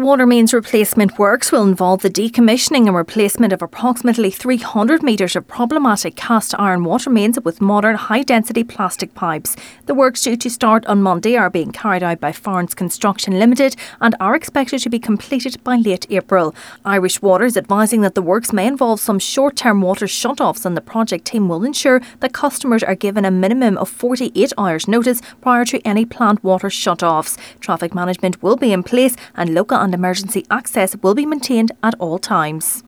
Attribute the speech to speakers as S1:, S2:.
S1: water mains replacement works will involve the decommissioning and replacement of approximately 300 metres of problematic cast iron water mains with modern high-density plastic pipes. The works due to start on Monday are being carried out by Farnes Construction Limited and are expected to be completed by late April. Irish Water is advising that the works may involve some short-term water shut-offs, and the project team will ensure that customers are given a minimum of 48 hours notice prior to any planned water shut-offs. Traffic management will be in place and local and emergency access will be maintained at all times.